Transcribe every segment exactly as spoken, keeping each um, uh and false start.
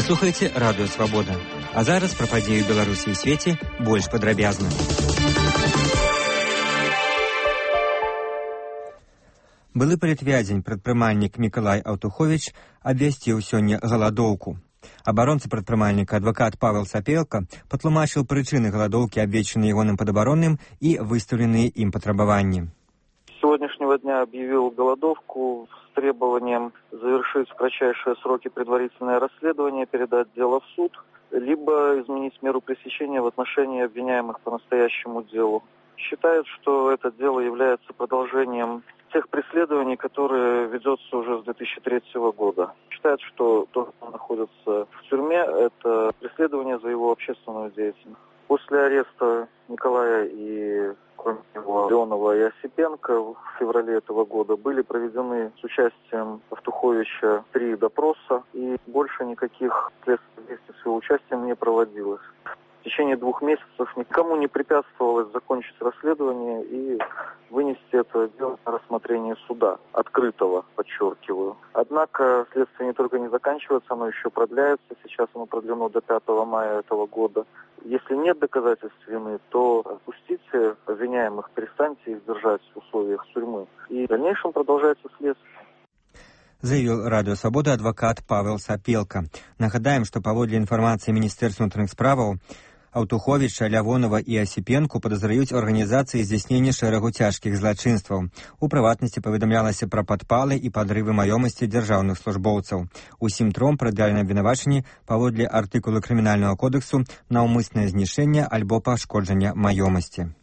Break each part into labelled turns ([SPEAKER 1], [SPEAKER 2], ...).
[SPEAKER 1] Вы слухаеце радыё Свабода. А зараз пра падзеі Беларусі і свеце больш падрабязна. Былы палітвязень, прадпрымальнік Мікалай Аўтуховіч абвясціў сёння галадоўку. Абаронца прадпрымальніка адвакат Павел Сапелка патлумачыў прычыны галадоўкі, абвешчаныя ягоным падабаронным і выстаўленыя ім патрабаванні.
[SPEAKER 2] С сегодняшнего дня объявил голодовку с требованием завершить в кратчайшие сроки предварительное расследование, передать дело в суд, либо изменить меру пресечения в отношении обвиняемых по настоящему делу. Считают, что это дело является продолжением тех преследований, которые ведется уже с две тысячи третьего года. Считают, что то, что он находится в тюрьме, это преследование за его общественную деятельность. После ареста Николая и, кроме него, Леонова и Осипенко в феврале этого года были проведены с участием Аўтуховича три допроса, и больше никаких следственных действий с его участием не проводилось. В течение двух месяцев никому не препятствовалось закончить расследование и вынести это дело на рассмотрение суда, открытого, подчеркиваю. Однако следствие не только не заканчивается, оно еще продляется. Сейчас оно продлено до пятого мая этого года. Если нет доказательств вины, то отпустите обвиняемых, перестаньте их держать в условиях тюрьмы. И в дальнейшем продолжается следствие.
[SPEAKER 1] Заявил Радыё Свабода адвакат Павел Сапелка. Нагадаем, што паводле інфармацыі Міністэрства ўнутраных справаў Аўтуховіча, Лявонова і Асіпенку падазраюць у арганізацыі здзяйснення шэрагу цяжкіх злачынстваў. У прыватнасці паведамлялася пра падпалы і падрывы маёмасці дзяржаўных службоўцаў. Усім тром прад'яўлены абвінавачанні паводле артыкулу крымінальнага кодэксу наўмыснае знішэнне альбо пашкоджання маёмасці.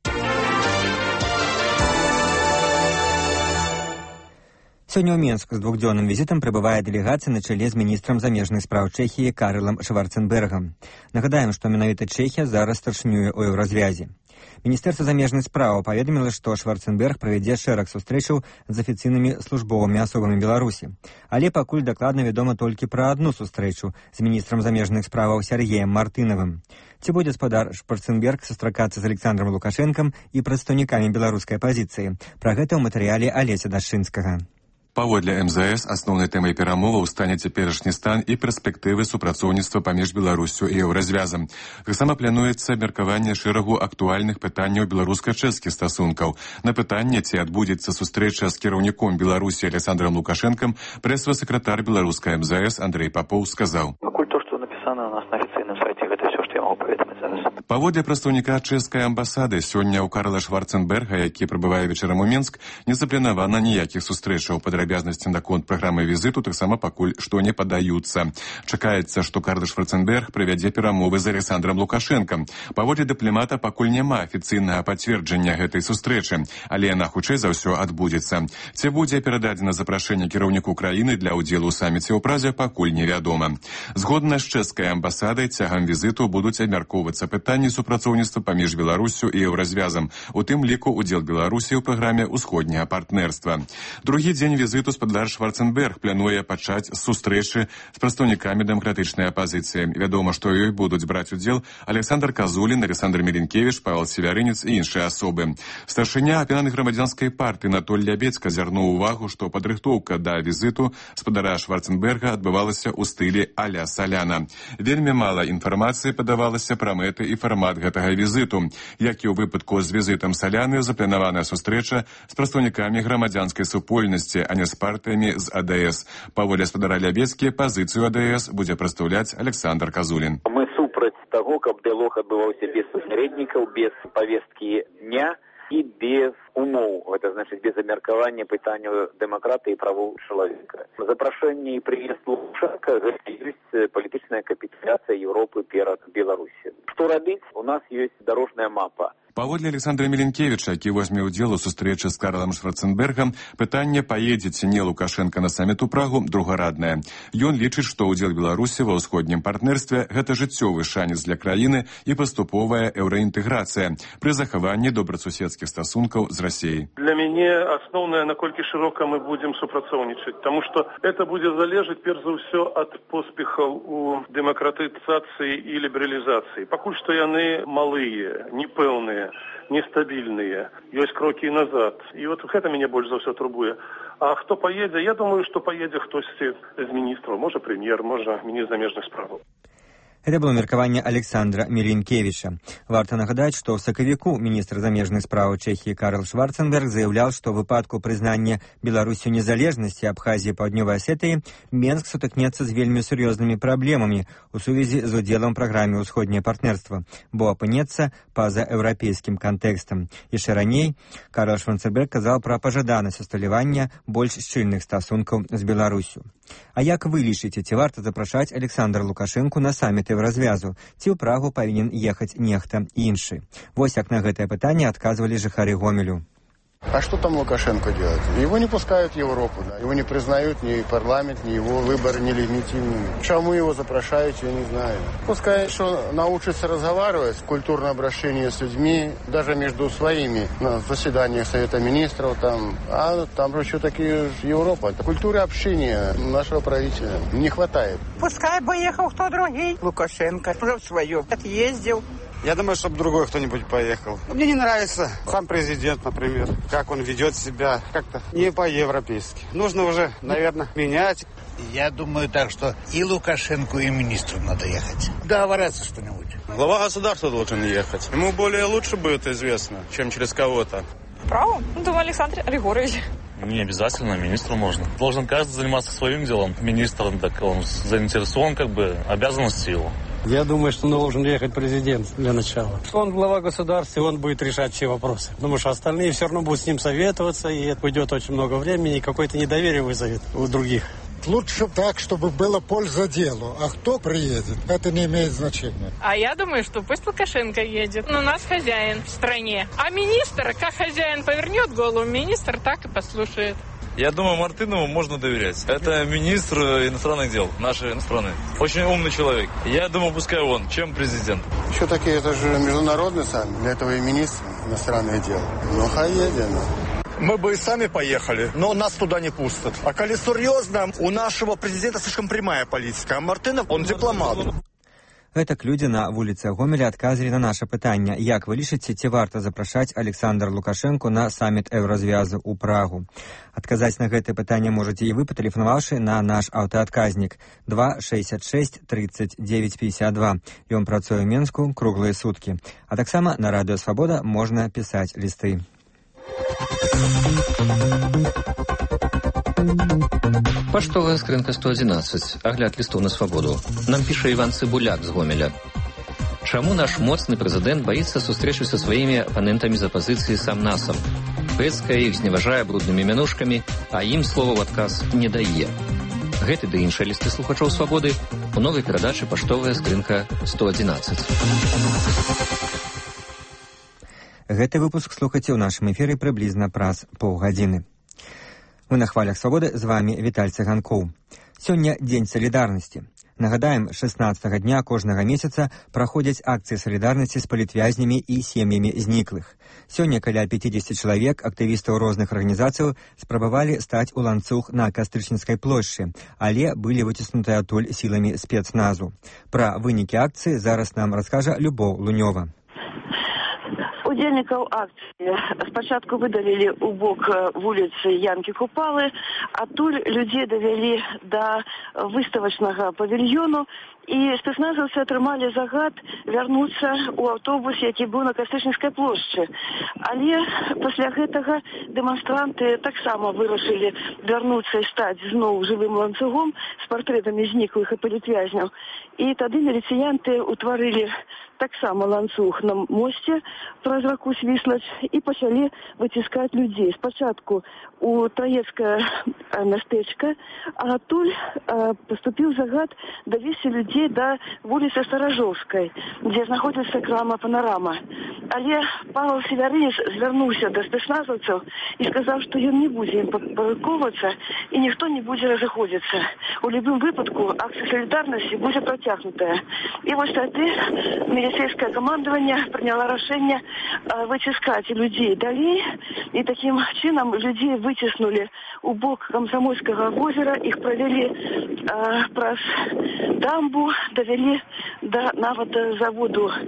[SPEAKER 1] Сёння ў Менск з двухдзённым візітам прыбывае дэлегацыя на чале з міністрам замежных спраў Чэхіі Карэлам Шварцэнбергам. Нагадаем, што менавіта Чэхія зараз старшынюе ў еўразвязе. Міністэрства замежных спраў паведаміла, што Шварцэнберг правядзе шэраг сустрэчаў з афіцыйнымі службовымі асобамі Беларусі. Але пакуль дакладна вядома толькі пра адну сустрэчу з міністрам замежных справаў Сергеем Мартынавым. Ці будзе спадар Шварцэнберг сустракацца з Александром Лукашэнкам і прадстаўнікамі беларускай апазіцыі? Пра гэта ў матэрыяле Алеся Дашынскага.
[SPEAKER 3] Паводле эм зэ эс асноўнай тэмай перамоваў стане цяперашні стан і перспектывы супрацоўніцтва паміж Беларуссю і еўразвязам. Таксама плануецца абмеркаванне шэрагу актуальных пытанняў беларуска-чэшскіх стасункаў. На пытанне, ці адбудзецца сустрэча з кіраўніком Беларусі Александром Лукашэнкам, прэс-сакратар беларускай эм зэ эс Андрэй Папоў сказаў:
[SPEAKER 4] «Пакуль то, што напісана у нас на афіцыйным сайце, гэта ўсё, што я магу паведаміць зараз».
[SPEAKER 3] Паводле прадстаўніка чэшскай амбасады, сёння ў Карла Шварцэнберга, які прыбывае вечарам у Менск, не запланавана ніякіх сустрэчаў. Падрабязнасці наконт праграмы візіту таксама пакуль што не падаюцца. Чакаецца, што Карл Шварцэнберг правядзе перамовы з Александром Лукашэнкам. Паводле дыпламата пакуль няма афіцыйнага пацверджання гэтай сустрэчы, але яна хутчэй за ўсё адбудзецца. Ці будзе перададзена запрашэнне кіраўніку краіны для ўдзелу ў саміце ў Празе, пакуль невядома. Згодна з чэшскай амбасадай, цягам візіту будуць абмяркоўвацца пытанні супрацоўніцтва паміж Беларуссю і еўразвязам, у тым ліку удзел Беларусі ў праграме ўсходняга партнерства. Другі дзень візіту спадар Шварцэнберг плануе пачаць з сустрэчы з прадстаўнікамі дэмакратычнай апазіцыі. Вядома, што ёй будуць браць удзел Александр Казулін, Александр Меленкевіч, Павел Севярынец і іншыя асобы. Старшыня аб'яднанай грамадзянскай партыі Анатоль Лябецька звярнуў увагу, што падрыхтоўка да візіту спадара Шварцэнберга адбывалася ў стылі а-ля Саляна. Вельмі мала інфармацыі падавалася пра мэты і фармат гэтага візіту. Як і ў выпадку з візітам Саляны, запланаваная сустрэча з прадстаўнікамі грамадзянскай супольнасці, а не з партыямі з а дэ эс. Паводле спадара Лябецкі, пазіцыю а дэ эс будзе прадстаўляць Александр Казулін.
[SPEAKER 4] Мы супраць таго, каб дыялог адбываўся без пасярэднікаў, без павесткі дня і без умоў, гэта значыць без абмеркавання пытанняў дэмакратыі і правоў чалавека. Запрашэнне і прыезд Лукашэнка гэта ёсць палітычная капітуляцыя Еўропы перад Беларусі. Што рабіць? У нас ёсць дарожная мапа.
[SPEAKER 3] Паводле Александра Меленкевіча, які возьме ўдзел у сустрэчы з Карлам Шварцэнбергам, пытанне, паедзе ці не Лукашэнка на саміт у Прагу, другараднае. Ён лічыць, што ўдзел Беларусі ва ўсходнім партнерстве – гэта жыццёвы шанец для краіны і паступовая еўраінтэграцыя пры захаванні добрасуседскіх стасункаў з Расіяй.
[SPEAKER 5] Для мяне асноўнае, наколькі шырока мы будзем супрацоўнічаць, таму што это будзе залежаць перш за ўсё ад поспехаў у дэмакратызацыі і лібералізацыі. Пакуль што яны малыя, непэўныя. розныя, нестабільныя, ёсць крокі назад. І от гэта мяне больш за ўсё турбуе. А хто паедзе? Я думаю, што паедзе хтосьці з міністраў, можа прэм'ер, можа міністр замежных справаў.
[SPEAKER 1] Это было меркаванне Александра Мілінкевіча. Варта нагадаць, што ў сакавіку міністр замежных спраў Чэхіі Карл Шварценберг заяўляў, што ў выпадку прызнання Беларусю незалежнасці Абхазіі і Паўднёвай Асетыі Менск сутыкнецца з вельмі сур'ёзнымі праблемамі ў сувязі з удзелам праграме ўсходняе партнерства, бо апынецца па-за еўрапейскім кантэкстам. Яшчэ раней Карл Шварценберг казаў пра пажаданасць усталявання больш шчыльных стасункаў з Беларусю. А як вы лічыце, ці варта запрашаць Александра Лукашэнку на саміт Еўразвязу, ці ў Прагу павінен ехаць нехта іншы? Вось як на гэтае пытанне адказвалі жыхары Гомелю.
[SPEAKER 6] А что там Лукашенко делает? Его не пускают в Европу, да. Его не признают ни парламент, ни его выборы нелегитимными. Почему его запрашивают, я не знаю. Пускай что научится разговаривать в культурном обращении с людьми, даже между своими, на заседаниях Совета Министров, там, а там же все-таки Европа. Культуры общения нашего правительства не хватает.
[SPEAKER 7] Пускай бы ехал кто другой. Лукашенко уже в свое отъездил.
[SPEAKER 8] Я думаю, чтобы другой кто-нибудь поехал. Мне не нравится сам президент, например, как он ведет себя, как-то не по-европейски. Нужно уже, наверное, менять.
[SPEAKER 9] Я думаю так, что и Лукашенко, и министру надо ехать. Договорятся что-нибудь.
[SPEAKER 8] Глава государства должен ехать. Ему более лучше будет известно, чем через кого-то.
[SPEAKER 10] Право? Думаю, Александр Григорьевич.
[SPEAKER 11] Не обязательно, министру можно. Должен каждый заниматься своим делом. Министр, так он заинтересован, как бы, обязанности его.
[SPEAKER 12] Я думаю, что должен ехать президент для начала. Он глава государства, он будет решать все вопросы. Потому что остальные все равно будут с ним советоваться, и это уйдет очень много времени, и какое-то недоверие вызовет у других.
[SPEAKER 13] Лучше так, чтобы было польза делу. А кто приедет, это не имеет значения.
[SPEAKER 10] А я думаю, что пусть Лукашенко едет. Но у нас хозяин в стране. А министр, как хозяин повернет голову, министр так и послушает.
[SPEAKER 11] Я думаю, Мартынову можно доверять. Это министр иностранных дел нашей страны. Очень умный человек. Я думаю, пускай он, чем президент.
[SPEAKER 6] Все-таки это же международный саммит. Для этого и министр иностранных дел. Ну, хай едет.
[SPEAKER 14] Мы бы и сами поехали, но нас туда не пустят. А коли серьезно, у нашего президента слишком прямая политика. А Мартынов, он дипломат.
[SPEAKER 1] Гэтак людзі на вуліцы Гомеля адказалі на наша пытанне. Як вы лічыце, ці варта запрашаць Александра Лукашэнку на саміт Еўразвязу ў Прагу? Адказаць на гэтае пытанне можаце і вы, патэлефанаваўшы на наш аўтаадказнік два шэсцьдзесят шэсць тридцать девять пятьдесят два. Ён працуе ў Менску круглыя суткі. А таксама на Радыё Свабода можна пісаць лісты.
[SPEAKER 15] Паштовая скрынка сто одиннадцать. Агляд лістоў на свабоду. Нам піша Іван Цыбуляк з Гомеля. Чаму наш моцны прэзідэнт баіцца сустрэчы са сваімі апанентамі з апазіцыі сам-насам? Пэцкае іх зневажае бруднымі мянушкамі, а ім слова ў адказ не дае. Гэты ды іншыя лісты слухачоў свабоды у новай перадачы «Паштовая скрынка сто одиннадцать».
[SPEAKER 1] Гэты выпуск слухаце ў нашым эфіры прыблізна праз паўгадзіны. Мы на хвалях свабоды, з вами Віталь Цыганкоў. Сёння дзень салідарнасці. Нагадаем, шэснаццатага дня кожнага месяца праходзяць акцыі салідарнасці з палітвязнямі і сем'ямі зніклых. Сёння каля пятьдесят чалавек, актывістаў розных арганізацыяў, спрабавалі стаць у ланцуг на Кастрычніцкай плошчы, але былі выціснутыя адтуль сіламі спецназу. Пра вынікі акцыі зараз нам раскажа Любоў Лунёва.
[SPEAKER 16] Удзельнікаў акцыі спачатку выдалілі ў бок вуліцы Янкі Купалы, адтуль людзей давялі да выставачнага павільёну, і спецназаўцы атрымалі загад вярнуцца ў аўтобус, які быў на Кастрычніцкай плошчы. Але пасля гэтага дэманстранты таксама вырашылі вярнуцца і стаць зноў жывым ланцугом з партрэтамі зніклых і палітвязняў. І тады міліцыянты ўтварылі таксама ланцуг на мосце праз раку Свіслач і пачалі выціскаць людзей. Спачатку у Траецкае мястэчка, а адтуль паступіў загад давесці людзей да вуліцы Старажоўскай, дзе знаходзіцца крама «Панарама». Але Павел Севярынец звярнуўся да спецназаўцаў і сказаў, што ён не будзе ім падпарадкоўвацца і ніхто не будзе разыходзіцца. У любым выпадку акцыя салідарнасці будзе працягнутая. І вось тады міліцейскае камандаванне прыняла рашэнне выціскаць людзей далей, і такім чынам людзей выціснулі у бок Камсамольскага возера, іх правялі праз дамбу, давялі да нават заводу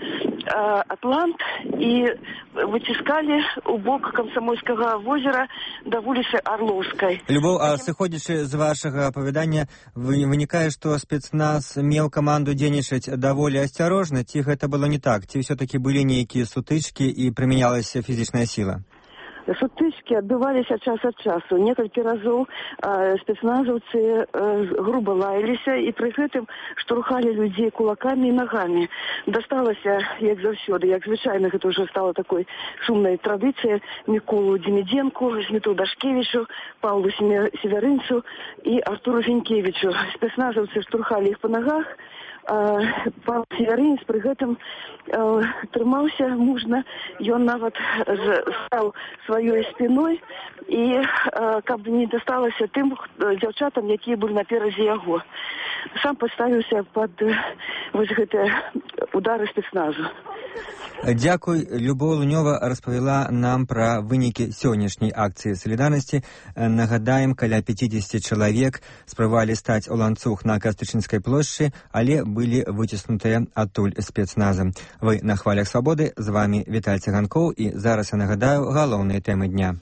[SPEAKER 16] Атлант і выціскалі ў бок Камсамольскага возера да вуліцы Арлоўскай.
[SPEAKER 1] Любоў, а сыходзячы з вашага апавядання, вынікае, што спецназ меў каманду дзейнічаць даволі асцярожна, ці гэта было не так? Ці ўсё-такі былі нейкія сутычкі і прымянялася фізічная сіла?
[SPEAKER 16] Сутычкі адбываліся час ад часу. Некалькі разоў э, спецназаўцы э, груба лаяліся і пры гэтым штурхалі людзей кулакамі і нагамі. Дасталася, як заўсёды, як звычайна, гэта ўжо стала такой шумнай традыцыяй, Міколу Демідзенку, Зміту Дашкевічу, Паўлу Севярынцу і Артуру Фінкевічу. Спецназаўцы штурхалі іх па нагах, Павел Северинец при гэтым э, трымаўся мужна, ён нават стаў сваёй спіной і э, каб не дасталася тым дзяўчатам, якія былі наперадзе яго. Сам паставіўся пад э, вось гэтыя удары спецназу.
[SPEAKER 1] Дзякуй. Любоў Лунёва распавяла нам пра вынікі сённяшняй акцыі салідарнасці. Нагадаем, каля пяцьдзесят чалавек спрабавалі стаць у ланцуг на Кастрычніцкай плошчы, але былі выціснутыя адтуль спецназам. Вы на хвалях свабоды, з вами Віталь Цыганкоў, і зараз я нагадаю галоўныя тэмы дня.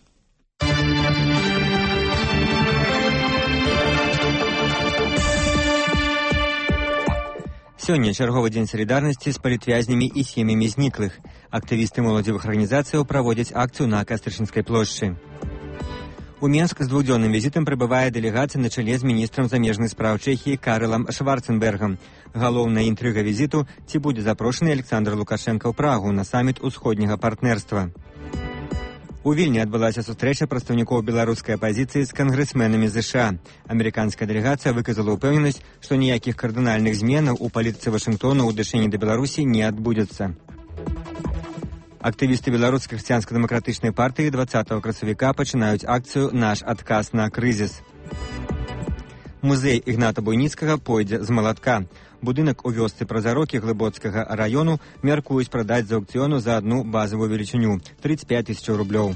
[SPEAKER 1] Сёння чарговы дзень салідарнасці з палітвязнямі і сем'ямі зніклых. Актывісты моладзевых арганізацыяў праводзяць акцыю на Кастрычніцкай плошчы. У Менск з двухдзённым візітам прыбывае дэлегацыя на чале з міністрам замежных спраў Чэхіі Карэлам Шварцэнбергам. Галоўная інтрыга візіту, ці будзе запрошаны Александр Лукашенко ў Прагу на саміт усходняга партнерства. У Вільні адбылася сустрэча прадстаўнікоў беларускай апазіцыі з кангрэсменамі ЗША. Амерыканская дэлегацыя выказала ўпэўненасць, што ніякіх кардынальных зменаў у палітыцы Вашынгтона ў дачыненні да Беларусі не адбудзецца. Актывісты беларускай хрысціянска-дэмакратычнай партыі двадцатага красавіка пачынаюць акцыю «Наш адказ на крызіс». Музей Ігната Буйніцкага пойдзе з малатка. Будынак у вёсцы Празарокі Глыбоцкага раёну мяркуюць прадаць з аўкцыёну за адну базавую велічыню – тридцать пять тысяч рублёў.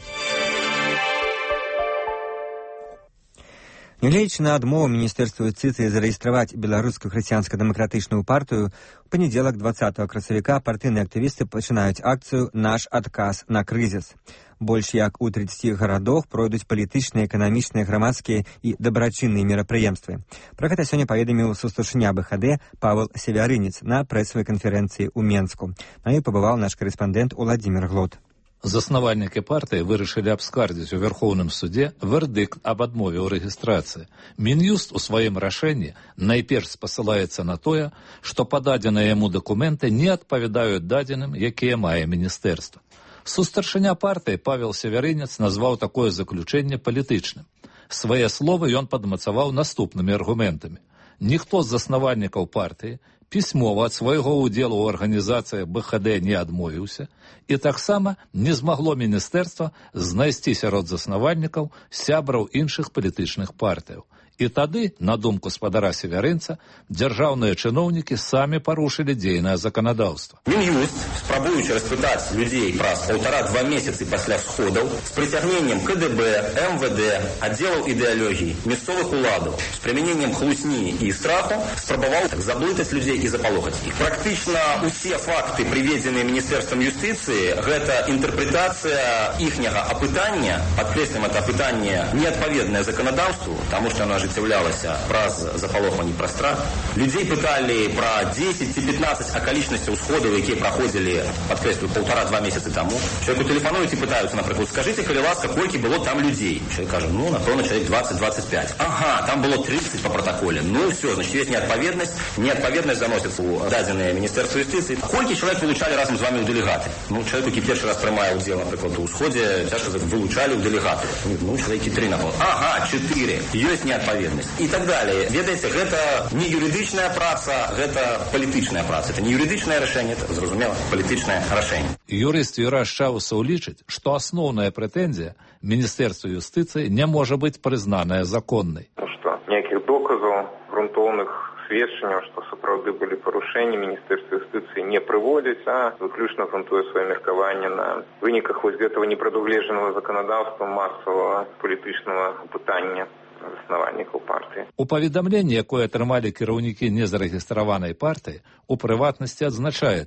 [SPEAKER 1] Нягледзячы на адмову міністэрства юстыцыі зарэгістраваць беларускую хрысціянска-дэмакратычную партыю, у панядзелак двадцатага красавіка партыйныя актывісты пачынаюць акцыю «Наш адказ на крызіс». Больш як у тридцати гарадах пройдуць палітычныя, эканамічныя, грамадскія і дабрачынныя мерапрыемствы. Пра гэта сёння паведаміў сустаршыня БХД Павел Севярынец на прэсавай канферэнцыі ў Менску. На ёй пабываў наш карэспандэнт Уладзімір Глот.
[SPEAKER 17] Заснавальнікі партыі вырашылі абскардзіць у Верхоўным судзе вердыкт аб адмове ў рэгістрацыі. Мін'юст у сваім рашэнні найперш спасылаецца на тое, што пададзеныя яму дакументы не адпавядаюць дадзеным, якія мае міністэрства. Сустаршыня партыі Павел Севярынец назваў такое заключэнне палітычным. Свае словы ён падмацаваў наступнымі аргументамі. Ніхто з заснавальнікаў партыі пісьмова ад свайго ўдзелу ў арганізацыях БХД не адмовіўся, і таксама не змагло міністэрства знайсці сярод заснавальнікаў сябраў іншых палітычных партыяў. І тады, на думку спадара Севярынца, дзяржаўныя чыноўнікі самі парушылі дзейнае заканадаўства.
[SPEAKER 18] Мін'юст, спрабуючы распытаць людзей праз паўтара-два месяцы пасля сходаў, з прыцягненнем КДБ, МВД, аддзелаў ідэалогіі, мясцовых уладаў, з прымяненнем хлусні і страху, спрабаваў заблытаць людзей і запалохаць іх. Практычна усе факты, прыведзеныя міністэрствам юстыцыі, гэта інтэрпрэтацыя іхняга апытання, падкрэслім, это апытанне неадпаведнае заканадаўству, таму што оно ажыццяўлялася праз запалохванне пра страх. Людзей пыталі пра дзесяць ці пятнаццаць акалічнасцяў сходаў, якія праходзілі, падкрэслю, паўтара-два месяцы таму. Чалавеку тэлефануюць і пытаюцца, напрыклад, скажыце, калі ласка, колькі было там людзей? Чалавек кажа, ну, напэўна, чалавек двадцать-двадцать пять. Ага, там было тридцать по протоколе. Ну, все, значит, есть неадпаведнасць, неадпаведнасць заносіцца ў дадзенае міністэрства юстыцыі. Колькі чалавек вылучалі разам з вамі ў дэлегаты? Ну, чалавек, які першы раз прымае ўдзел, напрыклад, у сходзе, цяжка сказаць, вылучалі ў дэлегаты. Ну, чалавекі тры, напэўна. Ага, чатыры. Ёсць неадпаведнасць. І так далее. Ведаеце, гэта не юрыдычная праца, гэта палітычная праца. Это не юрыдычнае рашэнне, это, зразумела, палітычнае рашэнне.
[SPEAKER 17] Юрыст Юраш Чаусаў лічыць, што асноўная прэтэнзія міністэрства юстыцыі не можа быць прызнаная законнай.
[SPEAKER 19] Ну што, ніякіх доказаў, грунтоўных сведчанняў, што сапраўды былі парушэнні, міністэрства юстыцыі не прыводзіць, а выключна грунтуе сваё меркаванне на выніках вось гэтага непрадугледжанага заканадаўства масавага палітычнага пытання заснавальнікаў партыі.
[SPEAKER 17] У паведамленні, якое атрымалі кіраўнікі незарэгістраванай партыі, у прыватнасці адзначаецца,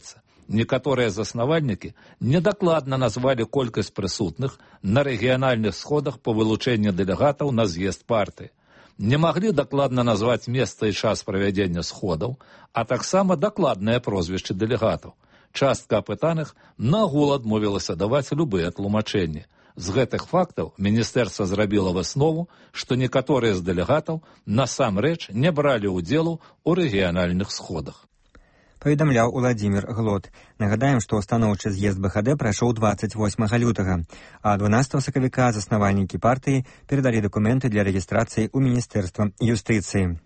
[SPEAKER 17] Некаторыя заснавальнікі недакладна назвалі колькасць прысутных на рэгіянальных сходах па вылучэнні дэлегатаў на з'езд партыі. Не маглі дакладна назваць месца і час правядзення сходаў, а таксама дакладныя прозвішчы дэлегатаў. Частка апытаных нагул адмовілася даваць любыя тлумачэнні. З гэтых фактаў міністэрства зрабіла выснову, што некаторыя з дэлегатаў насамрэч не бралі ўдзелу ў рэгіянальных сходах.
[SPEAKER 1] Паведамляў Уладзімір Глот. Нагадаем, што устаноўчы з'езд бэ ха дэ прайшоў дваццаць восьмага лютага, а дванаццатага сакавіка заснавальнікі партыі перадалі дакументы для рэгістрацыі ў Міністэрства юстыцыі.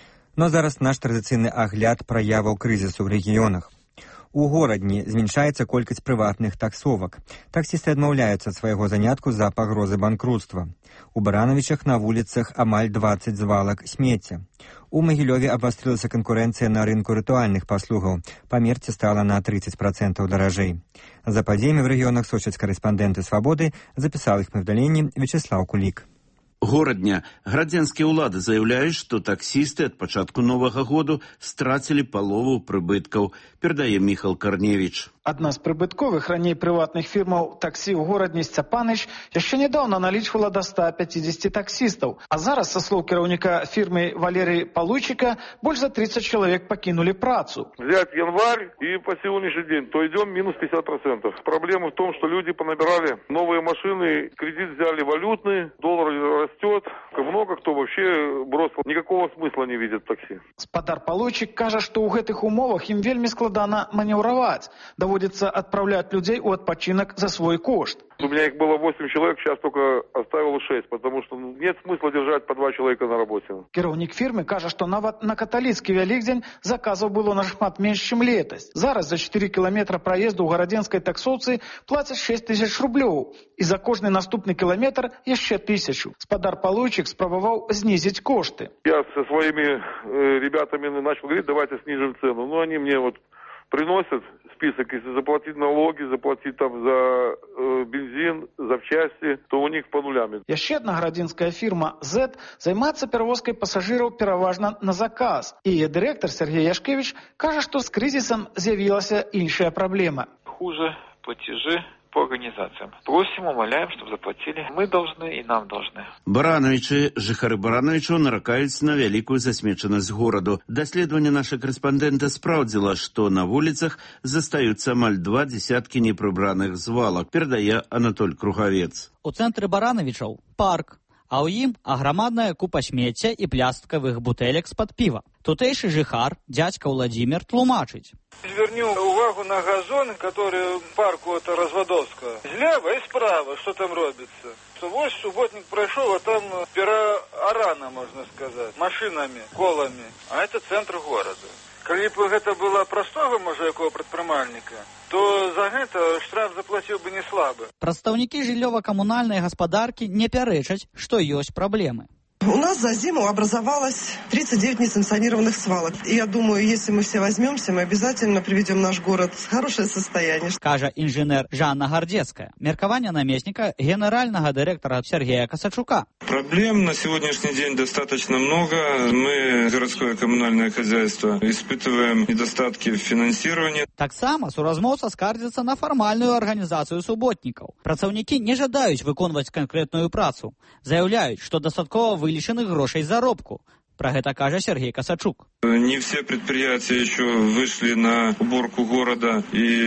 [SPEAKER 1] Но зараз наш традыцыйны агляд праяваў крызісу ў рэгіёнах. У горадні зменшаецца колькасць прыватных таксовак. Таксісты адмаўляюцца ад свайго занятку з-за пагрозы банкрутства. У Баранавічах на вуліцах амаль дваццаць звалак смецця. У Магілёве абвастрылася канкурэнцыя на рынку рытуальных паслугаў. Памерці стала на трыццаць працэнтаў даражэй. За падзеямі в рэгіёнах сочаць карэспандэнты «Свабоды», запісаў іх паведамленне Вячеслаў Кулік.
[SPEAKER 20] Горадня. Градзенскія ўлады заяўляюць, што таксісты ад пачатку новага году страцілі палову прыбыткаў, перадае Міхал Карневіч.
[SPEAKER 21] Адна з прыбытковых раней прыватных фірмаў таксі ў горадні Сцяпаныч яшчэ нядаўна налічвала да ста пяцідзесяці таксістаў, а зараз, са слоў кіраўніка фірмы Валерый Палуйчика, больш за тридцать чалавек пакінулі працу.
[SPEAKER 22] Взять январь и по сегодняшний день, то идем минус пятьдесят процентов. Проблема в том, что люди понабирали новые машины, кредит взяли валютный, доллар растет. Много кто вообще бросил, никакого смысла не видит в такси.
[SPEAKER 21] Спадар Палуйчик кажа, што ў гэтых умовах ім вельмі складана манеўраваць. Даводится отправлять людей у отпочинок за свой кошт.
[SPEAKER 22] У меня их было восемь человек, сейчас только оставил шесть, потому что нет смысла держать по два человека на работе.
[SPEAKER 21] Кіраўнік фірмы кажа, што нават на каталіцкі Вялікдзень заказаў было нашмат менш, чым летась. Зараз за четыре кіламетра праезду ў гарадзенскай таксоўцы плацяць шесть тысяч рублёў, і за кожны наступны кіламетр яшчэ тысячу. Спадар Палуйчик спрабаваў знізіць кошты.
[SPEAKER 22] Я со своими э, ребятами начал говорить, давайте снижим цену. Но они мне вот приносят список, если заплатить налоги, заплатить там за э, бензин, запчасти, то у них по нулям.
[SPEAKER 21] Яшчэ одна градзенская фірма «Зет» займаецца перавозкай пасажыраў пераважна на заказ. І яе дырэктар Сергей Яшкевич кажа, што з крызісам з'явілася іншая праблема.
[SPEAKER 23] Хуже платежи по организациям. Просим, умоляем, чтобы заплатили. Мы должны и нам должны.
[SPEAKER 20] Барановичы, жыхары Барановичаў наракаюць на вялікую засмечанасць гораду. Даследаванне наша корэспандэнта спраўдзіла, што на вуліцах застаюцца амаль два дзесяткі непрыбраных звалак, перадае Анатоль Кругавец.
[SPEAKER 24] У цэнтры Барановичаў парк, а ў ім аграмадная купа смецця і плястыкавых бутэлек з-пад піва. Тутэйшы жыхар, дядька Владимир, тлумачыць.
[SPEAKER 23] Вернем увагу на газон, который в парку это Разводовского. Слева и справа, что там робится. Вот субботник прошел, а там переорана, можно сказать, машинами, колами. А это центр города. Калі б гэта было простого, можа, якого прадпрымальніка, то за гэта штраф заплаціў бы не слабы.
[SPEAKER 24] Прадстаўнікі жыллёва-камунальнай гаспадаркі не пярэчаць, што ёсць праблемы.
[SPEAKER 25] У нас за зиму образовалось тридцать девять несанкционированных свалок. И я думаю, если мы все возьмемся, мы обязательно приведем наш город в хорошее состояние.
[SPEAKER 24] Кажа инженер Жанна Гардецкая. Меркаванне наместника генерального директора Сергея Косачука.
[SPEAKER 26] Проблем на сегодняшний день достаточно много. Мы, городское коммунальное хозяйство, испытываем недостатки в финансировании.
[SPEAKER 24] Таксама суразмоўца скардзіцца на фармальную арганізацыю суботнікаў. Працаўнікі не жадаюць выконваць канкрэтную працу. Заяўляюць, што дастаткова вылічаных грошай заробку. Про гэта кажа Сергей Косачук.
[SPEAKER 26] Не все предприятия еще вышли на уборку города,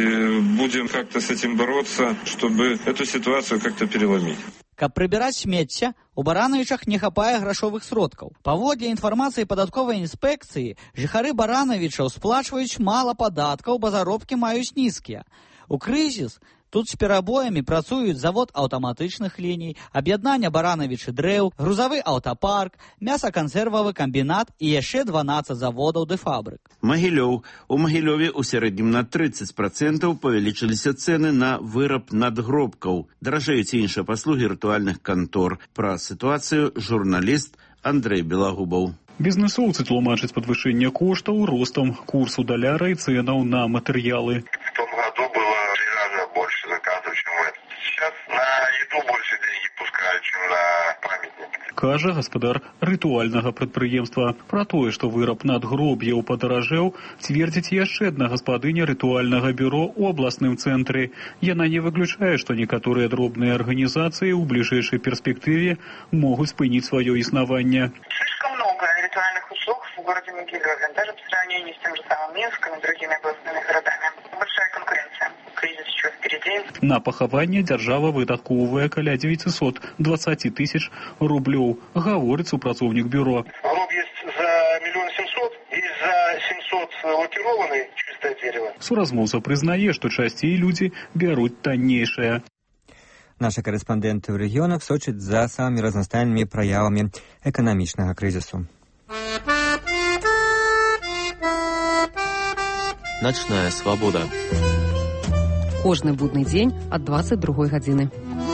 [SPEAKER 26] и будем как-то с этим бороться, чтобы эту ситуацию как-то переломить.
[SPEAKER 24] Каб прыбіраць смецце, у Барановичах не хапае грашовых сродкаў. Паводле інфармацыі падатковай інспекцыі, жыхары Барановичаў сплачваюць мала падаткаў, бо заробкі маюць нізкія. У крызіс тут з перабоямі працуюць завод аўтаматычных ліній, аб'яднання Барановичы дрэў, грузавы аўтапарк, мясакансервавы камбінат і яшчэ дванаццаць заводаў ды фабрык.
[SPEAKER 20] Магілёў. У Магілёве ў сярэднім на трыццаць працэнтаў павялічыліся цэны на выраб надгробкаў. Даражэюць іншыя паслугі рытуальных кантор. Пра сітуацыю журналіст Андрэй Белагубаў.
[SPEAKER 27] Бізнесоўцы тлумачаць падвышэнне коштаў ростам курсу даляра і цэнаў на матэрыялы.
[SPEAKER 28] В том году было три раза больше заказов.
[SPEAKER 2] зарплату, чем это. Сейчас на еду больше деньги пускают, чем на памятники.
[SPEAKER 27] Кажа гаспадар рытуальнага прадпрыемства. Пра тое, што выраб надгроб'яў падаражэў, цвердзіць яшчэ адна гаспадыня рытуальнага бюро ў абласным цэнтры. Яна не выключае, што некаторыя дробныя арганізацыі ў бліжэйшай перспектыве могуць спыніць сваё існаванне.
[SPEAKER 3] Слишком много ритуальных услуг в городе Могилеве, даже по сравнению с тем же самым Минском и другими областными городами. Большая конкуренция. Кризис еще впереди.
[SPEAKER 27] На пахаванне дзяржава выдаткоўвае каля девятьсот двадцать тысяч рублёў, гаворыць супрацоўнік бюро.
[SPEAKER 2] Гроб есть за миллион семьсот, есть за семьсот лакированный чистое дерево.
[SPEAKER 27] Суразмоўца прызнае, што часцей людзі бяруць таннейшае.
[SPEAKER 1] Наши корреспонденты в регионах сочат за самыми разнастайными проявами экономичного кризису.
[SPEAKER 4] Ночная свобода.
[SPEAKER 5] Кожны будны дзень ад двадцать другой гадзіны.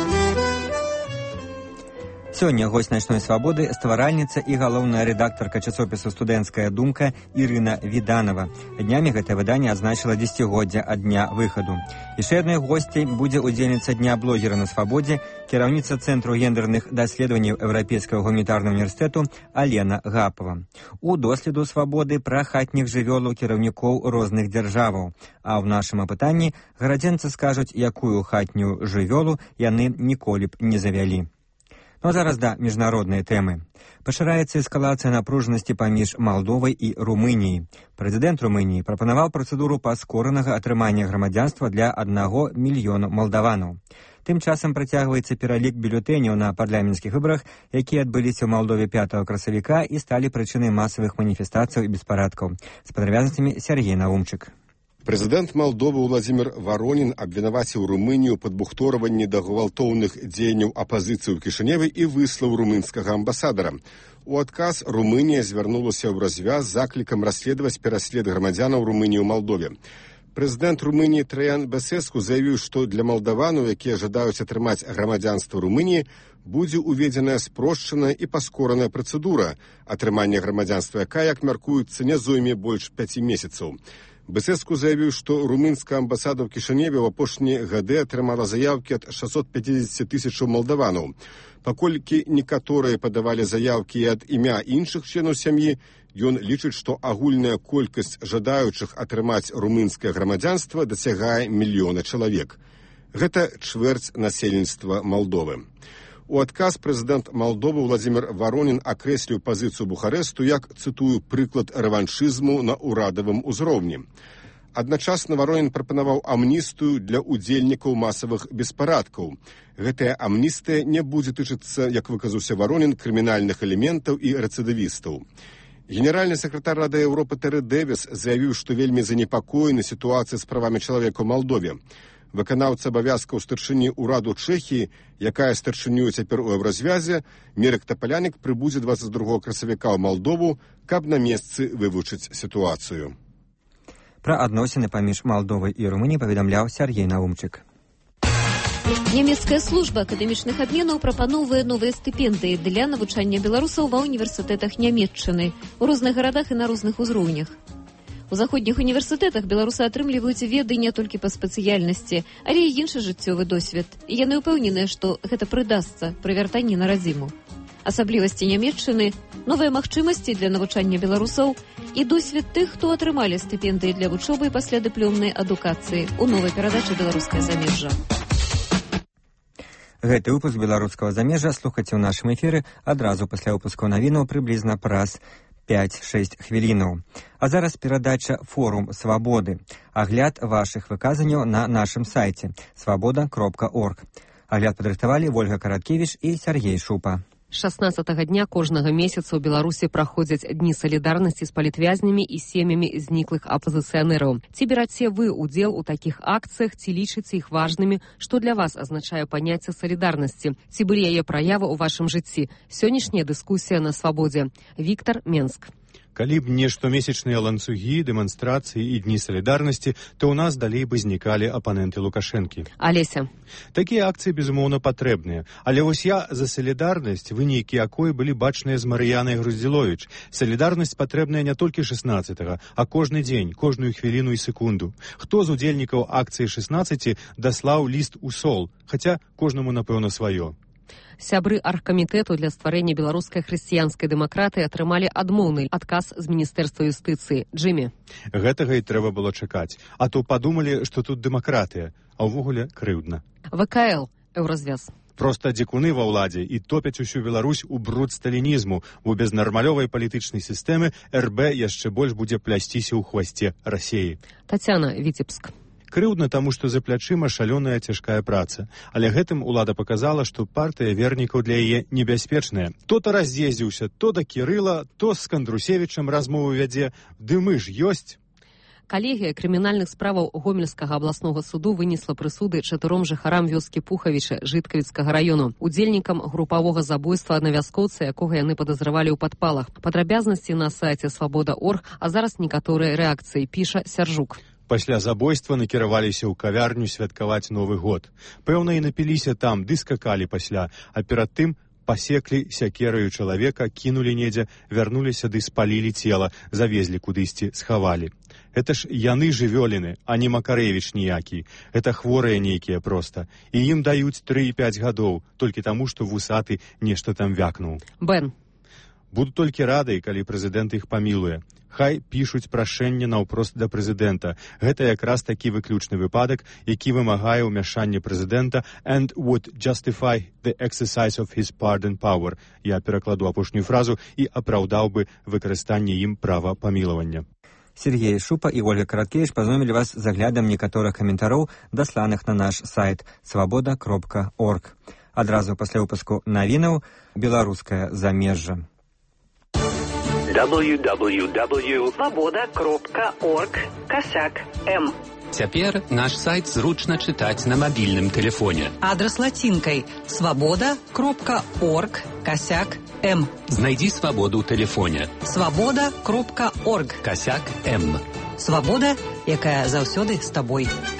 [SPEAKER 1] Сёння гость «Ночной свободы» стваральніца і галоўная рэдактарка часопісу «Студэнцкая думка» Ірына Віданова. Днямі гэтае выданне адзначыла дзесяцігоддзе ад дня выхаду. Яшчэ адной госцяй будзе удзельніца дня блогера на свабодзе, кіраўніца Цэнтру гендерных даследаванняў Еўрапейскага гуманітарнага універсітэту Алена Гапова. У доследу свабоды пра хатніх жывёлаў кіраўнікоў розных дзяржаваў. А ў нашым апытанні гарадзенцы скажуць, якую хатнюю жывёлу яны ніколі б не завялі. Ну а зараз да міжнароднай тэмы. Пашыраецца эскалацыя напружанасці паміж Малдовай і Румыніяй. Прэзідэнт Румыніі прапанаваў працэдуру паскоранага атрымання грамадзянства для аднаго мільёна малдаванаў. Тым часам працягваецца пералік бюлетэняў на парламенцкіх выбарах, якія адбыліся ў Малдове пятага красавіка і сталі прычынай масавых маніфестацый і беспарадкаў. З падрабязнасцямі Сергей Наумчык.
[SPEAKER 7] Прэзідэнт Малдовы Владзімір Варонін абвінаваціў Румынію ў падбухторванні да гвалтоўных дзеянняў апазіцыі ў Кішыневе і выслаў румынскага амбасадара. У адказ Румынія звярнулася ў развяз з заклікам расследаваць пераслед грамадзянаў Румыніі ў Малдове. Прэзідэнт Румыніі Траян Бесеску заявіў, што для малдаванаў, якія жадаюць атрымаць грамадзянства Румыніі, будзе уведзеная спрошчаная і паскораная працэдура атрымання грамадзянства, якая, як мяркуецца, не зойме больш пяці месяцаў. Бесеску заявіў, што румынская амбасада ў Кішыневе ў апошнія гады атрымала заяўкі ад шэсцьсот пяцьдзесят тысячаў малдаванаў. Паколькі некаторыя падавалі заяўкі і ад імя іншых членаў сям'і, ён лічыць, што агульная колькасць жадаючых атрымаць румынскае грамадзянства дасягае мільёна чалавек. Гэта чвэрць насельніцтва Малдовы. У адказ прэзідэнт Малдовы Владзімір Варонін акрэсліў пазіцыю Бухарэсту як, цытую, прыклад рэваншызму на ўрадавым узроўні. Адначасна Варонін прапанаваў амністыю для удзельнікаў масавых беспарадкаў. Гэтая амністыя не будзе тычыцца, як выказаўся Варонін, крымінальных элементаў і рэцыдывістаў. Генеральны сакратар Рады Еўропы Тэры Дэвіс заявіў, што вельмі занепакоены сітуацыяй з правамі чалавека ў Малдове. Выканаўца абавязкаў старшыні ўраду Чэхіі, якая старшынюе цяпер у еўразвязе, Мерек Тапалянік прыбудзе двадцать другога красавіка ў Малдову, каб на месцы вывучыць сітуацыю.
[SPEAKER 1] Пра адносіны паміж Малдовай і Румыніяй паведамляў Сергей Наумчык.
[SPEAKER 8] Нямецкая служба акадэмічных абменаў прапаноўвае новыя стыпендыі для навучання беларусаў ва універсітэтах Нямецчыны ў розных гарадах і на розных узроўнях. У заходніх універсітэтах беларусы атрымліваюць веды не толькі па спецыяльнасці, але і іншы жыццёвы досвед. І яны ўпэўненыя, што гэта прыдасца пры вяртанні на радзіму. Асаблівасці Нямецчыны, новыя магчымасці для навучання беларусаў і досвед тых, хто атрымалі стыпендыі для вучобы і паслядыплёмнай адукацыі ў новай перадачы «Беларускае замежжа».
[SPEAKER 1] Гэты выпуск «Беларускага замежжа» слухайце ў нашым эфіры адразу пасля выпуску навінаў прыблізна праз пяць-шэсць хвілінаў. А зараз перадача «Форум свабоды». Агляд вашых выказанняў на нашым сайце свабода кропка орг. Агляд падрыхтавалі Вольга Караткевіч і Сергей Шупа.
[SPEAKER 5] шаснаццатага дня кожнага месяца ў Беларусі праходзяць дні салідарнасці з палітвязнямі і сем'ямі зніклых апазіцыянераў. Ці бераце вы удзел у такіх акцыях, ці лічыце іх важнымі, што для вас азначае паняцце салідарнасці? Ці былі яе праявы ў вашым жыцці? Сённяшняя дыскусія на свабодзе. Віктор, Менск.
[SPEAKER 6] Калі б не штомесячныя ланцугі, дэманстрацыі і дні салідарнасці, то ў нас далей бы знікалі апаненты Лукашэнкі.
[SPEAKER 5] Алеся.
[SPEAKER 6] Такія акцыі, безумоўна, патрэбныя. Але вось я за салідарнасць, вынікі якой былі бачныя з Марыянай Груздзіловіч. Салідарнасць патрэбная не толькі шэснаццатага, а кожны дзень, кожную хвіліну і секунду. Хто з удзельнікаў акцыі шэснаццаці даслаў ліст у сол? Хаця кожнаму, напэўна, сваё.
[SPEAKER 5] Сябры аргкамітэту для стварэння беларускай хрысціянскай дэмакратыі атрымалі адмоўны адказ з міністэрства юстыцыі. Джимі.
[SPEAKER 6] Гэтага і трэба было чакаць. А то падумалі, што тут дэмакратыя, а ўвогуле крыўдна.
[SPEAKER 5] ВКЛ. Еўразвяз.
[SPEAKER 6] Проста дзікуны ва ўладзе і топяць усю Беларусь у бруд сталінізму, бо без нармалёвай палітычнай сістэмы эр бэ яшчэ больш будзе плясціся ў хвасце Расіі.
[SPEAKER 5] Тацяна, Віцебск.
[SPEAKER 6] Крыўдна таму, што за плячыма шалёная цяжкая праца. Але гэтым улада паказала, што партыя вернікаў для яе небяспечная. То-то раз'ездзіўся, то да Кірыла, то з Кандрусевічам размову вядзе. Ды мы ж ёсць.
[SPEAKER 5] Калегія крымінальных справаў Гомельскага абласнога суду вынесла прысуды чатыром жыхарам вёскі Пухавіча Жыткавіцкага раёну, удзельнікам групавога забойства аднавяскоўца, якога яны падазравалі ў падпалах. Падрабязнасці на сайце свабода точка орг, а зараз некаторыя рэакцыі, піша Сяржук.
[SPEAKER 6] Пасля забойства накіраваліся ў кавярню святкаваць Новы год. Пэўна, і напіліся там, ды скакалі пасля, а перад тым пасеклі сякераю чалавека, кінулі недзе, вярнуліся ды спалілі цела, завезлі кудысьці, схавалі. Гэта ж яны жывёліны, а не Макарэвіч ніякі. Гэта хворыя нейкія проста. І ім даюць тры і пяць гадоў, толькі таму, што вусаты нешта там вякнуў.
[SPEAKER 5] Бен.
[SPEAKER 6] Буду толькі рады, калі прэзідэнт іх памілуе. Хай пішуць прашэнне наўпрост да прэзідэнта. Гэта якраз такі выключны выпадак, які вымагае ўмяшання прэзідэнта and would justify the exercise of his pardon power. Я перакладу апошнюю фразу і апраўдаў бы выкарыстанне ім права памілавання.
[SPEAKER 1] Сергей Шупа і Ольга Караткевіч пазнаёмілі вас з аглядам некаторых каментароў, дасланых на наш сайт свабода кропка орг. Адразу пасля выпуску навінаў беларускае замежжа.
[SPEAKER 9] дабл ю дабл ю дабл ю кропка свабода кропка орг касяк эм.
[SPEAKER 10] Цяпер наш сайт зручна чытаць на мабільным тэлефоне.
[SPEAKER 11] Адрас лацінкай свабода кропка орг касяк эм.
[SPEAKER 10] Знайдзі свабоду ў тэлефоне.
[SPEAKER 11] свабода кропка орг
[SPEAKER 10] касяк эм.
[SPEAKER 11] Свабода, якая заўсёды з табой.